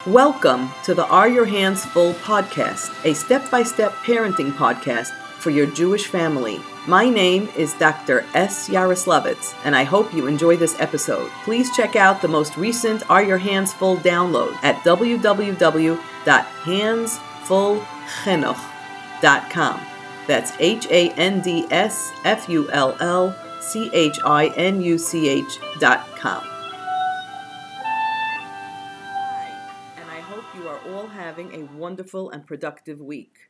Welcome to the Are Your Hands Full podcast, a step-by-step parenting podcast for your Jewish family. My name is Dr. S. Yaroslavitz, and I hope you enjoy this episode. Please check out the most recent Are Your Hands Full download at www.handsfullchinuch.com. That's HANDSFULLCHINUCH.com. You are all having a wonderful and productive week.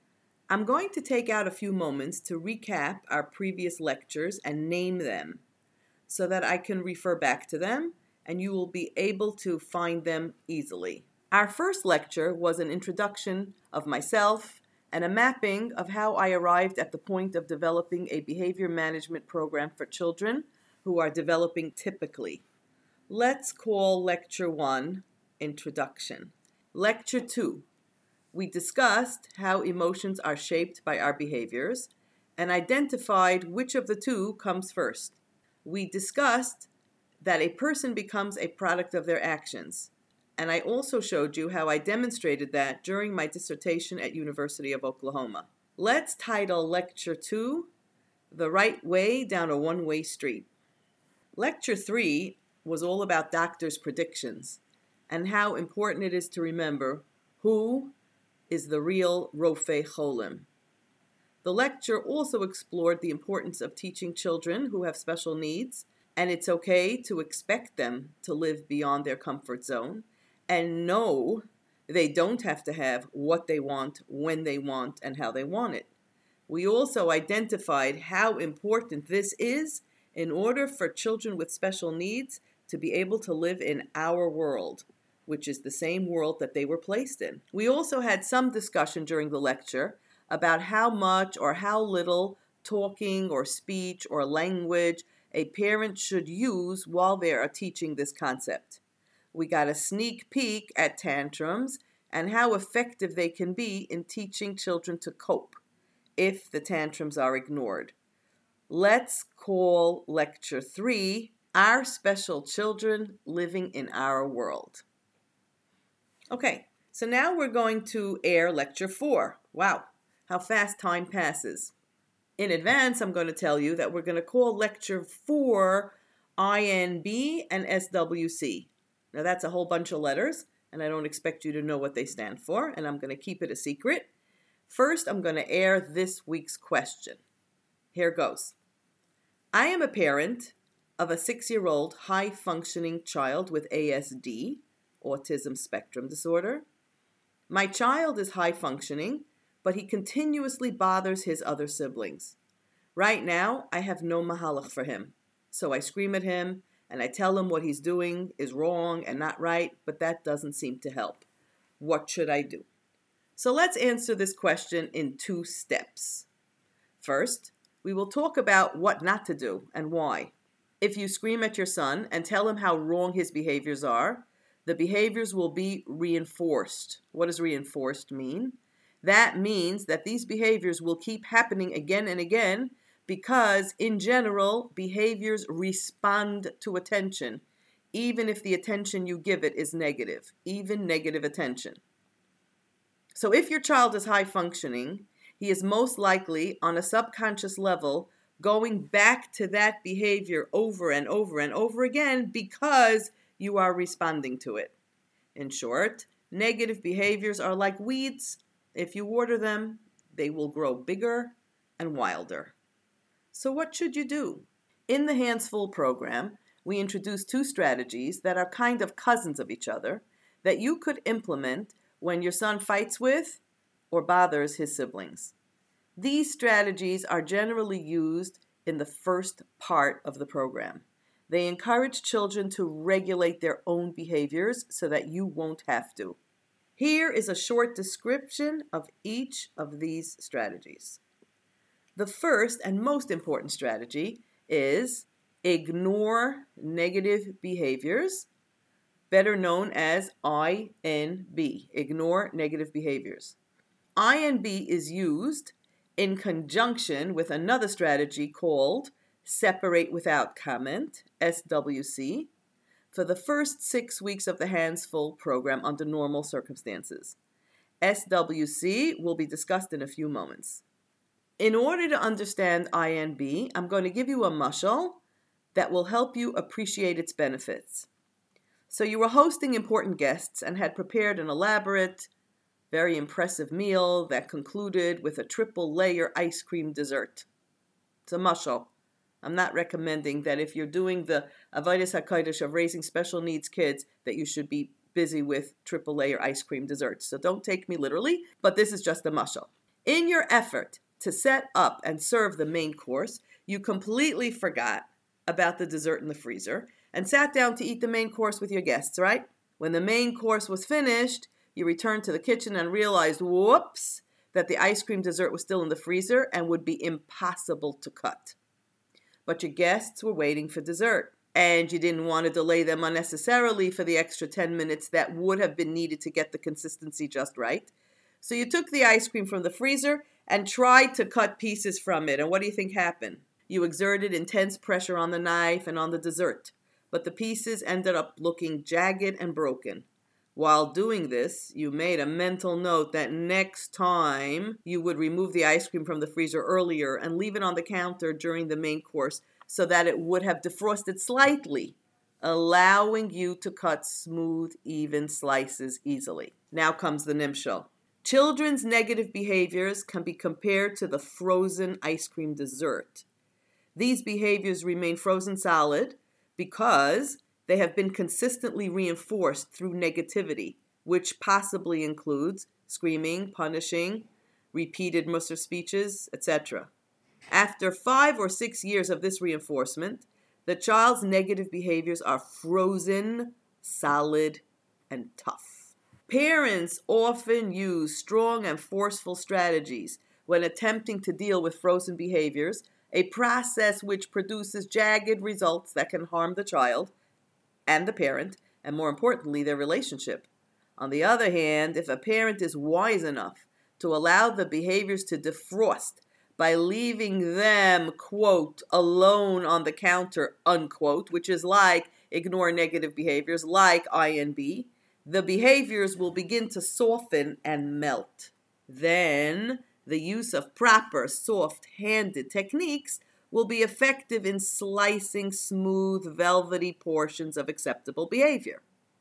I'm going to take out a few moments to recap our previous lectures and name them so that I can refer back to them and you will be able to find them easily. Our first lecture was an introduction of myself and a mapping of how I arrived at the point of developing a behavior management program for children who are developing typically. Let's call Lecture 1 Introduction. Lecture 2, we discussed how emotions are shaped by our behaviors and identified which of the two comes first. We discussed that a person becomes a product of their actions, and I also showed you how I demonstrated that during my dissertation at University of Oklahoma. Let's title Lecture 2, The Right Way Down a One-Way Street. Lecture 3 was all about doctors' predictions and how important it is to remember who is the real Rofei Cholim. The lecture also explored the importance of teaching children who have special needs, and it's okay to expect them to live beyond their comfort zone, and no, they don't have to have what they want, when they want, and how they want it. We also identified how important this is in order for children with special needs to be able to live in our world, which is the same world that they were placed in. We also had some discussion during the lecture about how much or how little talking or speech or language a parent should use while they are teaching this concept. We got a sneak peek at tantrums and how effective they can be in teaching children to cope if the tantrums are ignored. Let's call Lecture 3, Our Special Children Living in Our World. Okay, so now we're going to air Lecture 4. Wow, how fast time passes. In advance, I'm going to tell you that we're going to call Lecture 4 INB and SWC. Now that's a whole bunch of letters, and I don't expect you to know what they stand for, and I'm going to keep it a secret. First, I'm going to air this week's question. Here goes. I am a parent of a 6-year-old high-functioning child with ASD, autism spectrum disorder. My child is high-functioning, but he continuously bothers his other siblings. Right now, I have no mahalach for him, so I scream at him and I tell him what he's doing is wrong and not right, but that doesn't seem to help. What should I do? So let's answer this question in 2 steps. First, we will talk about what not to do and why. If you scream at your son and tell him how wrong his behaviors are, the behaviors will be reinforced. What does reinforced mean? That means that these behaviors will keep happening again and again because, in general, behaviors respond to attention, even if the attention you give it is negative, even negative attention. So if your child is high functioning, he is most likely, on a subconscious level, going back to that behavior over and over and over again because you are responding to it. In short, negative behaviors are like weeds. If you water them, they will grow bigger and wilder. So what should you do? In the Hands Full program, we introduce 2 strategies that are kind of cousins of each other that you could implement when your son fights with or bothers his siblings. These strategies are generally used in the first part of the program. They encourage children to regulate their own behaviors so that you won't have to. Here is a short description of each of these strategies. The first and most important strategy is ignore negative behaviors, better known as INB, ignore negative behaviors. INB is used in conjunction with another strategy called separate without comment, SWC. for the first 6 weeks of the Hands Full program under normal circumstances. SWC will be discussed in a few moments. In order to understand INB, I'm going to give you a mashal that will help you appreciate its benefits. So you were hosting important guests and had prepared an elaborate, very impressive meal that concluded with a triple-layer ice cream dessert. It's a mashal. I'm not recommending that if you're doing the Avodas HaKodesh of raising special needs kids that you should be busy with triple-layer ice cream desserts. So don't take me literally, but this is just a mashal. In your effort to set up and serve the main course, you completely forgot about the dessert in the freezer and sat down to eat the main course with your guests, right? When the main course was finished, you returned to the kitchen and realized, whoops, that the ice cream dessert was still in the freezer and would be impossible to cut. But your guests were waiting for dessert, and you didn't want to delay them unnecessarily for the extra 10 minutes that would have been needed to get the consistency just right. So you took the ice cream from the freezer and tried to cut pieces from it. And what do you think happened? You exerted intense pressure on the knife and on the dessert, but the pieces ended up looking jagged and broken. While doing this, you made a mental note that next time you would remove the ice cream from the freezer earlier and leave it on the counter during the main course so that it would have defrosted slightly, allowing you to cut smooth, even slices easily. Now comes the nimshal. Children's negative behaviors can be compared to the frozen ice cream dessert. These behaviors remain frozen solid because they have been consistently reinforced through negativity, which possibly includes screaming, punishing, repeated Musar speeches, etc. After 5 or 6 years of this reinforcement, the child's negative behaviors are frozen, solid, and tough. Parents often use strong and forceful strategies when attempting to deal with frozen behaviors, a process which produces jagged results that can harm the child and the parent, and more importantly, their relationship. On the other hand, if a parent is wise enough to allow the behaviors to defrost by leaving them, quote, alone on the counter, unquote, which is like ignore negative behaviors like INB, the behaviors will begin to soften and melt. Then, the use of proper, soft-handed techniques will be effective in slicing smooth, velvety portions of acceptable behavior.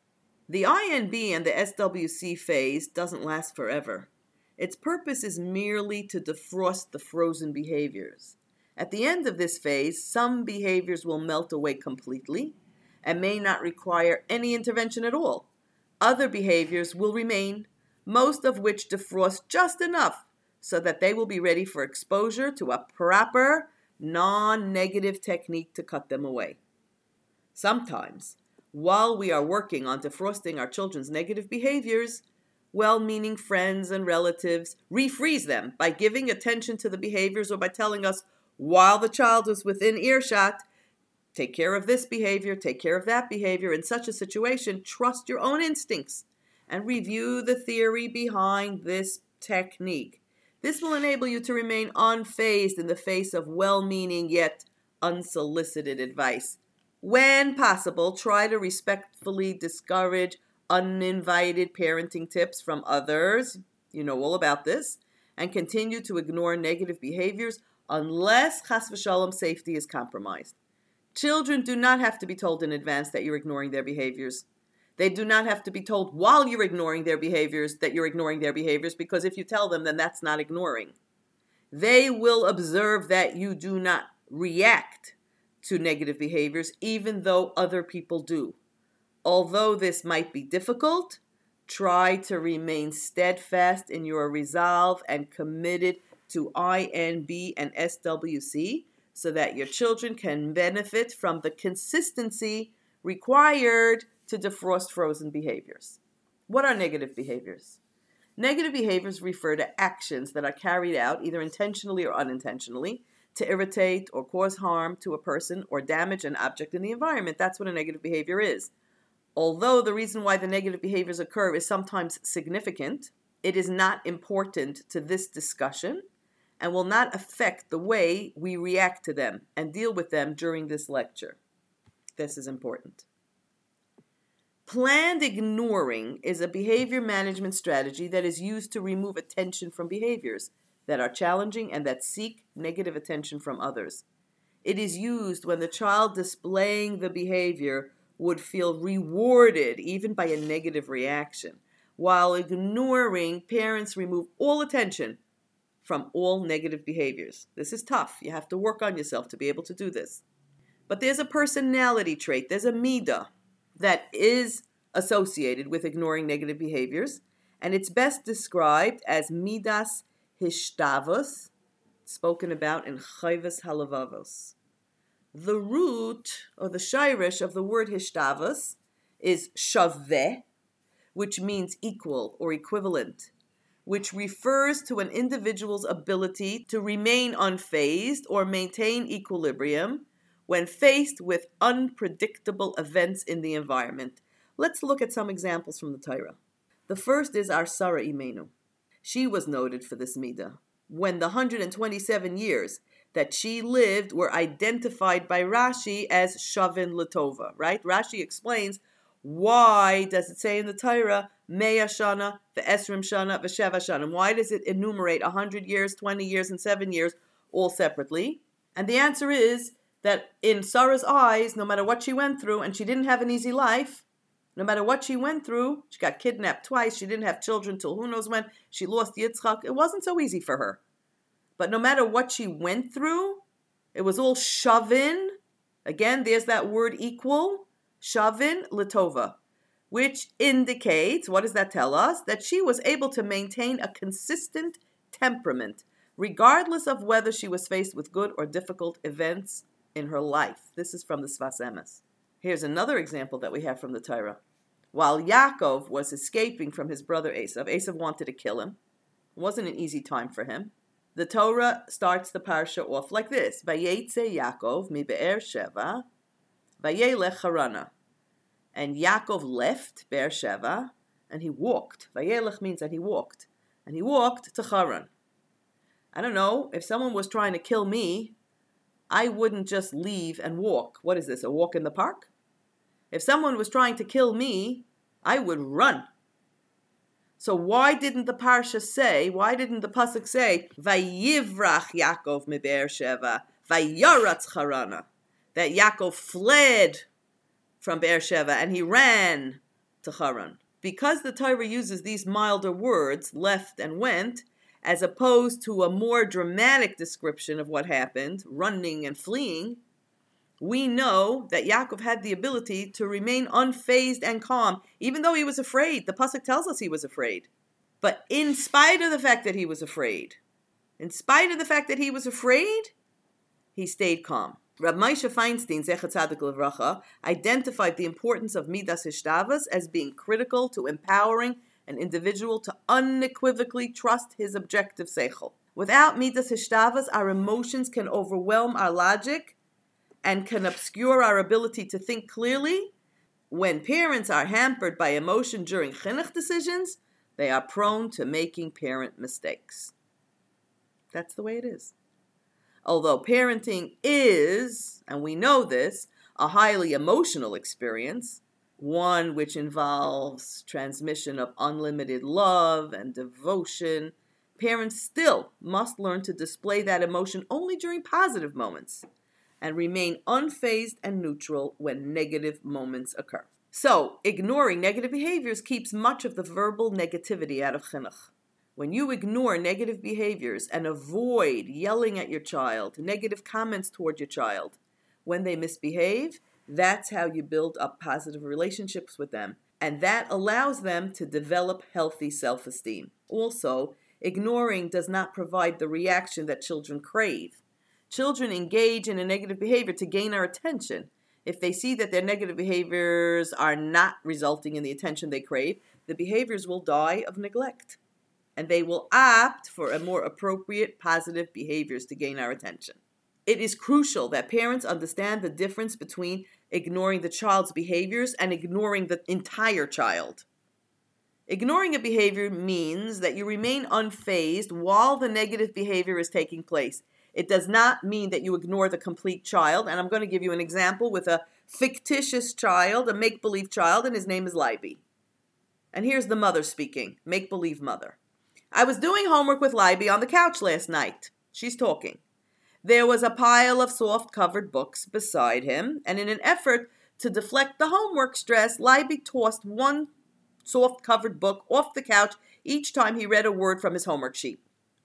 The INB and the SWC phase doesn't last forever. Its purpose is merely to defrost the frozen behaviors. At the end of this phase, some behaviors will melt away completely and may not require any intervention at all. Other behaviors will remain, most of which defrost just enough so that they will be ready for exposure to a proper, non-negative technique to cut them away. Sometimes, while we are working on defrosting our children's negative behaviors, well-meaning friends and relatives refreeze them by giving attention to the behaviors or by telling us, while the child is within earshot, take care of this behavior, take care of that behavior. In such a situation, trust your own instincts and review the theory behind this technique. This will enable you to remain unfazed in the face of well-meaning yet unsolicited advice. When possible, try to respectfully discourage uninvited parenting tips from others, you know all about this, and continue to ignore negative behaviors unless chas v'shalom safety is compromised. Children do not have to be told in advance that you're ignoring their behaviors. They do not have to be told while you're ignoring their behaviors that you're ignoring their behaviors, because if you tell them, then that's not ignoring. They will observe that you do not react to negative behaviors, even though other people do. Although this might be difficult, try to remain steadfast in your resolve and committed to INB and SWC so that your children can benefit from the consistency required to defrost frozen behaviors. What are negative behaviors? Negative behaviors refer to actions that are carried out either intentionally or unintentionally to irritate or cause harm to a person or damage an object in the environment. That's what a negative behavior is. Although the reason why the negative behaviors occur is sometimes significant, it is not important to this discussion and will not affect the way we react to them and deal with them during this lecture. This is important. Planned ignoring is a behavior management strategy that is used to remove attention from behaviors that are challenging and that seek negative attention from others. It is used when the child displaying the behavior would feel rewarded even by a negative reaction. While ignoring, parents remove all attention from all negative behaviors. This is tough. You have to work on yourself to be able to do this. But there's a personality trait, there's a midah that is associated with ignoring negative behaviors, and it's best described as midas hishtavos, spoken about in Chayvus Halavavos. The root, or the shirish of the word hishtavos, is shaveh, which means equal or equivalent, which refers to an individual's ability to remain unfazed or maintain equilibrium when faced with unpredictable events in the environment. Let's look at some examples from the Torah. The first is our Sarah Imenu. She was noted for this midah when the 127 years that she lived were identified by Rashi as Shavin Latova, right? Rashi explains why does it say in the Torah Me'ah Shana, Ve'esrim Shana, Ve'sheva Shana? Why does it enumerate 100 years, 20 years, and 7 years all separately? And the answer is that in Sarah's eyes, no matter what she went through, and she didn't have an easy life, no matter what she went through, she got kidnapped twice, she didn't have children till who knows when, she lost Yitzchak, it wasn't so easy for her. But no matter what she went through, it was all shavin. Again, there's that word equal, shavin latova, which indicates, what does that tell us? That she was able to maintain a consistent temperament, regardless of whether she was faced with good or difficult events in her life. This is from the Sfas Emes. Here's another example that we have from the Torah. While Yaakov was escaping from his brother Esav wanted to kill him. It wasn't an easy time for him. The Torah starts the parsha off like this: Vayetze Yaakov mi Be'er Sheva, Vayelech Harana. And Yaakov left Be'er Sheva, and he walked. Vayelech means that he walked. And he walked to Haran. I don't know, if someone was trying to kill me, I wouldn't just leave and walk. What is this, a walk in the park? If someone was trying to kill me, I would run. So why didn't the parsha say, why didn't the pasuk say, Vayivrach Yaakov mi Be'er Sheva, Vayaratz Harana, that Yaakov fled from Be'er Sheva and he ran to Haran? Because the Torah uses these milder words, left and went, as opposed to a more dramatic description of what happened, running and fleeing, we know that Yaakov had the ability to remain unfazed and calm, even though he was afraid. The pasuk tells us he was afraid. But in spite of the fact that he was afraid, he stayed calm. Rab Moshe Feinstein, Zecher Tzadik Levracha, identified the importance of Midas Hishtavos as being critical to empowering an individual to unequivocally trust his objective seichel. Without Midas Hishtavos, our emotions can overwhelm our logic and can obscure our ability to think clearly. When parents are hampered by emotion during chinuch decisions, they are prone to making parent mistakes. That's the way it is. Although parenting is, and we know this, a highly emotional experience, one which involves transmission of unlimited love and devotion, parents still must learn to display that emotion only during positive moments and remain unfazed and neutral when negative moments occur. So, ignoring negative behaviors keeps much of the verbal negativity out of chinuch. When you ignore negative behaviors and avoid yelling at your child, negative comments toward your child when they misbehave, that's how you build up positive relationships with them. And that allows them to develop healthy self-esteem. Also, ignoring does not provide the reaction that children crave. Children engage in a negative behavior to gain our attention. If they see that their negative behaviors are not resulting in the attention they crave, the behaviors will die of neglect. And they will opt for a more appropriate positive behaviors to gain our attention. It is crucial that parents understand the difference between ignoring the child's behaviors and ignoring the entire child. Ignoring a behavior means that you remain unfazed while the negative behavior is taking place. It does not mean that you ignore the complete child. And I'm going to give you an example with a fictitious child, a make-believe child, and his name is Libby. And here's the mother speaking, make-believe mother. I was doing homework with Libby on the couch last night. She's talking. There was a pile of soft-covered books beside him, and in an effort to deflect the homework stress, Libby tossed one soft-covered book off the couch each time he read a word from his homework sheet.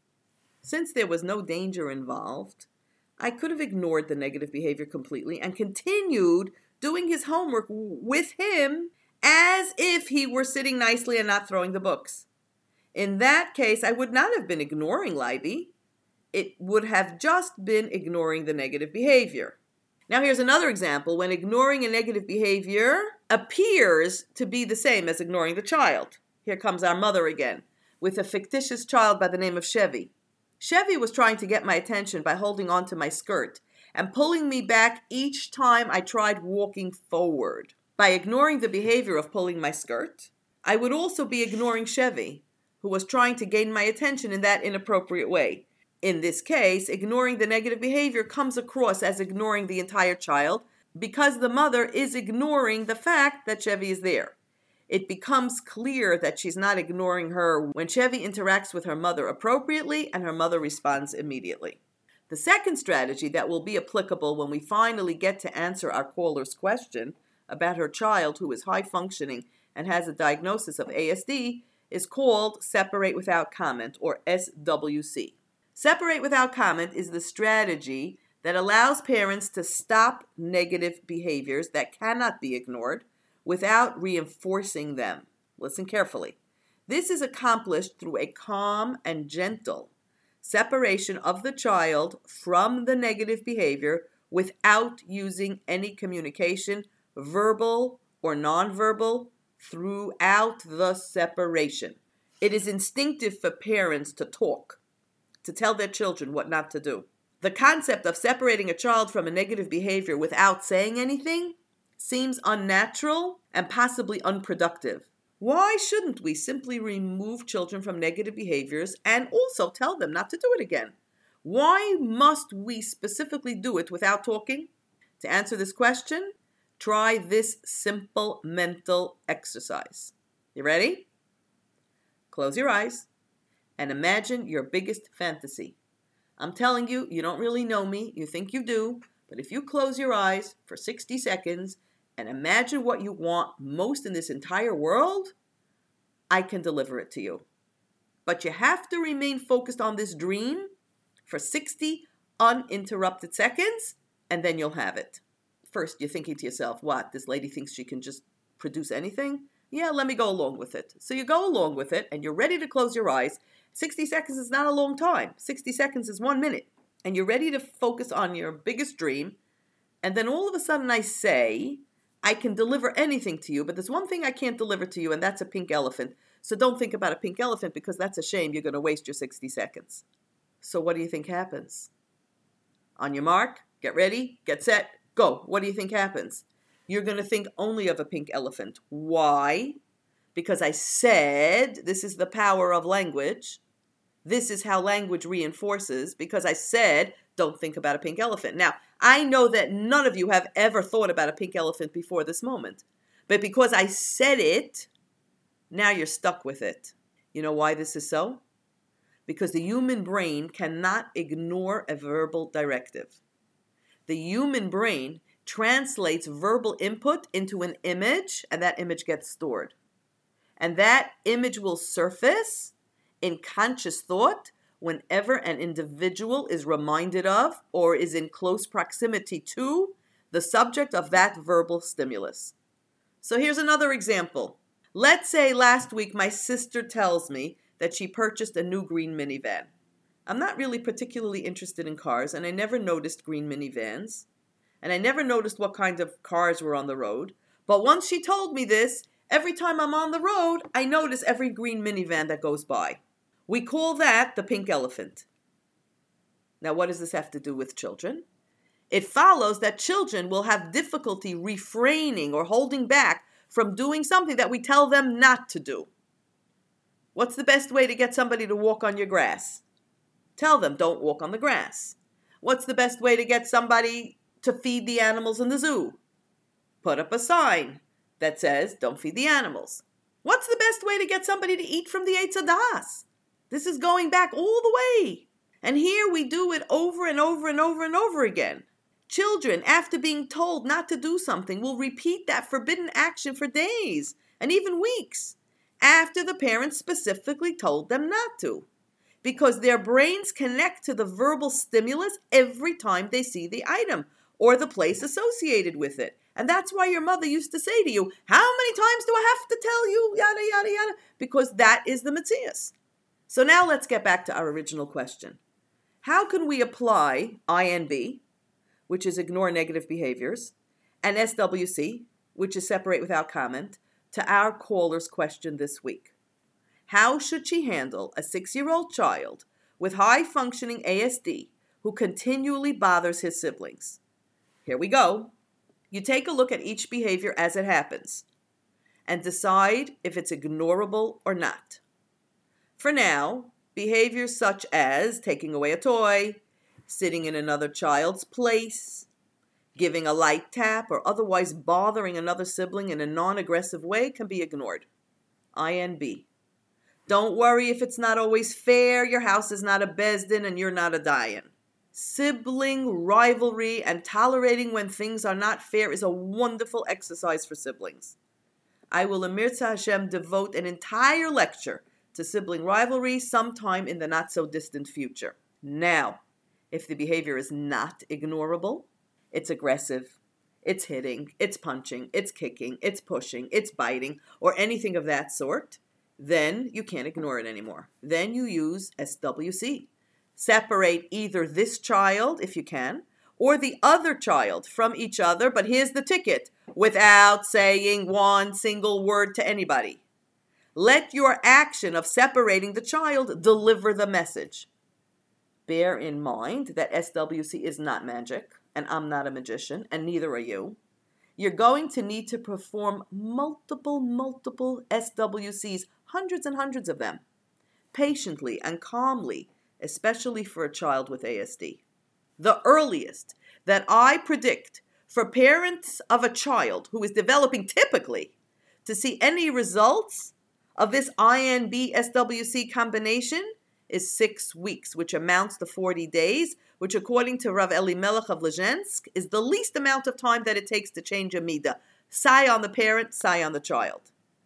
Since there was no danger involved, I could have ignored the negative behavior completely and continued doing his homework with him as if he were sitting nicely and not throwing the books. In that case, I would not have been ignoring Libby. It would have just been ignoring the negative behavior. Now here's another example when ignoring a negative behavior appears to be the same as ignoring the child. Here comes our mother again, with a fictitious child by the name of Chevy. Chevy was trying to get my attention by holding on to my skirt and pulling me back each time I tried walking forward. By ignoring the behavior of pulling my skirt, I would also be ignoring Chevy, who was trying to gain my attention in that inappropriate way. In this case, ignoring the negative behavior comes across as ignoring the entire child because the mother is ignoring the fact that Chevy is there. It becomes clear that she's not ignoring her when Chevy interacts with her mother appropriately and her mother responds immediately. The second strategy that will be applicable when we finally get to answer our caller's question about her child who is high functioning and has a diagnosis of ASD is called Separate Without Comment, or SWC. Separate Without Comment is the strategy that allows parents to stop negative behaviors that cannot be ignored without reinforcing them. Listen carefully. This is accomplished through a calm and gentle separation of the child from the negative behavior without using any communication, verbal or nonverbal, throughout the separation. It is instinctive for parents to talk, to tell their children what not to do. The concept of separating a child from a negative behavior without saying anything seems unnatural and possibly unproductive. Why shouldn't we simply remove children from negative behaviors and also tell them not to do it again? Why must we specifically do it without talking? To answer this question, try this simple mental exercise. You ready? Close your eyes and imagine your biggest fantasy. I'm telling you, you don't really know me. You think you do. But if you close your eyes for 60 seconds and imagine what you want most in this entire world, I can deliver it to you. But you have to remain focused on this dream for 60 uninterrupted seconds, and then you'll have it. First, you're thinking to yourself, what, this lady thinks she can just produce anything? Yeah, let me go along with it. So you go along with it, and you're ready to close your eyes. 60 seconds is not a long time. 60 seconds is 1 minute. And you're ready to focus on your biggest dream. And then all of a sudden I say, I can deliver anything to you, but there's one thing I can't deliver to you, and that's a pink elephant. So don't think about a pink elephant because that's a shame. You're going to waste your 60 seconds. So what do you think happens? On your mark, get ready, get set, go. What do you think happens? You're going to think only of a pink elephant. Why? Because I said, this is the power of language. This is how language reinforces, because I said, don't think about a pink elephant. Now, I know that none of you have ever thought about a pink elephant before this moment. But because I said it, now you're stuck with it. You know why this is so? Because the human brain cannot ignore a verbal directive. The human brain translates verbal input into an image, and that image gets stored. And that image will surface in conscious thought whenever an individual is reminded of or is in close proximity to the subject of that verbal stimulus. So here's another example. Let's say last week my sister tells me that she purchased a new green minivan. I'm not really particularly interested in cars, and I never noticed green minivans. And I never noticed what kind of cars were on the road. But once she told me this, every time I'm on the road, I notice every green minivan that goes by. We call that the pink elephant. Now, what does this have to do with children? It follows that children will have difficulty refraining or holding back from doing something that we tell them not to do. What's the best way to get somebody to walk on your grass? Tell them, don't walk on the grass. What's the best way to get somebody to feed the animals in the zoo? Put up a sign that says, don't feed the animals. What's the best way to get somebody to eat from the Eitz Hadas? This is going back all the way. And here we do it over and over and over and over again. Children, after being told not to do something, will repeat that forbidden action for days and even weeks after the parents specifically told them not to, because their brains connect to the verbal stimulus every time they see the item or the place associated with it. And that's why your mother used to say to you, how many times do I have to tell you, yada, yada, yada, because that is the Metzius. So now let's get back to our original question. How can we apply INB, which is ignore negative behaviors, and SWC, which is separate without comment, to our caller's question this week? How should she handle a 6-year-old child with high-functioning ASD who continually bothers his siblings? Here we go. You take a look at each behavior as it happens and decide if it's ignorable or not. For now, behaviors such as taking away a toy, sitting in another child's place, giving a light tap, or otherwise bothering another sibling in a non-aggressive way can be ignored. INB. Don't worry if it's not always fair. Your house is not a Bezdin and you're not a Dayan. Sibling rivalry and tolerating when things are not fair is a wonderful exercise for siblings. I will, Emirza Hashem, devote an entire lecture to sibling rivalry sometime in the not-so-distant future. Now, if the behavior is not ignorable, it's aggressive, it's hitting, it's punching, it's kicking, it's pushing, it's biting, or anything of that sort, then you can't ignore it anymore. Then you use SWC. Separate either this child, if you can, or the other child from each other, but here's the ticket, without saying one single word to anybody. Let your action of separating the child deliver the message. Bear in mind that SWC is not magic, and I'm not a magician, and neither are you. You're going to need to perform multiple SWCs, hundreds and hundreds of them, patiently and calmly, especially for a child with ASD. The earliest that I predict for parents of a child who is developing typically to see any results of this INB SWC combination is 6 weeks, which amounts to 40 days, which according to Rav Elimelech of Lezhensk is the least amount of time that it takes to change a midah. Sigh on the parent, sigh on the child.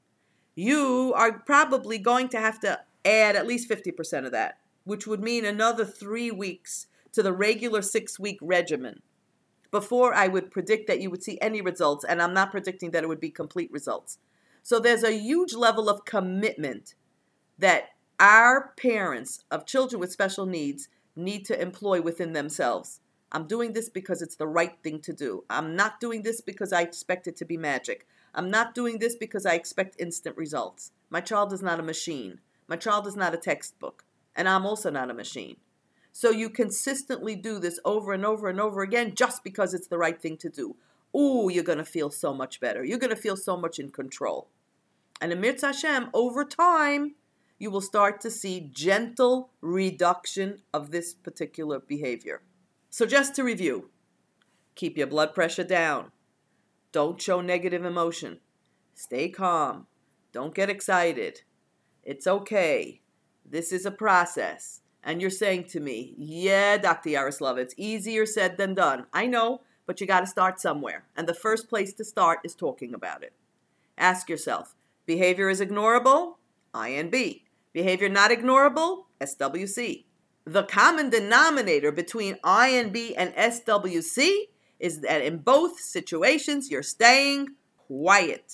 You are probably going to have to add at least 50% of that, which would mean another 3 weeks to the regular 6-week regimen before I would predict that you would see any results, and I'm not predicting that it would be complete results. So there's a huge level of commitment that our parents of children with special needs need to employ within themselves. I'm doing this because it's the right thing to do. I'm not doing this because I expect it to be magic. I'm not doing this because I expect instant results. My child is not a machine. My child is not a textbook. And I'm also not a machine. So you consistently do this over and over and over again just because it's the right thing to do. Ooh, you're going to feel so much better. You're going to feel so much in control. And Emirza Hashem, over time, you will start to see gentle reduction of this particular behavior. So just to review, keep your blood pressure down. Don't show negative emotion. Stay calm. Don't get excited. It's okay. This is a process. And you're saying to me, yeah, Dr. Yaroslav, it's easier said than done. I know, but you got to start somewhere. And the first place to start is talking about it. Ask yourself, behavior is ignorable? INB. Behavior not ignorable? SWC. The common denominator between INB and SWC is that in both situations, you're staying quiet.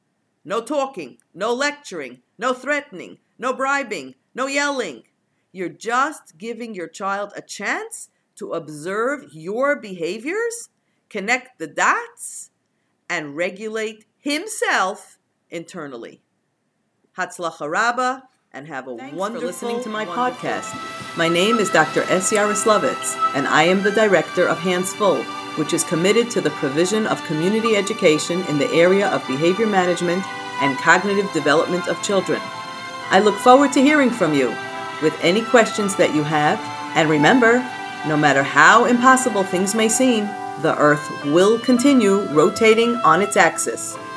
No talking, no lecturing, no threatening, no bribing, no yelling. You're just giving your child a chance to observe your behaviors, connect the dots, and regulate himself internally. Hatzlacha Rabbah, and have a wonderful... Thanks for listening to my podcast. My name is Dr. S. Yaroslavitz, and I am the director of Hands Full, which is committed to the provision of community education in the area of behavior management and cognitive development of children. I look forward to hearing from you with any questions that you have, and remember, No matter how impossible things may seem, the Earth will continue rotating on its axis,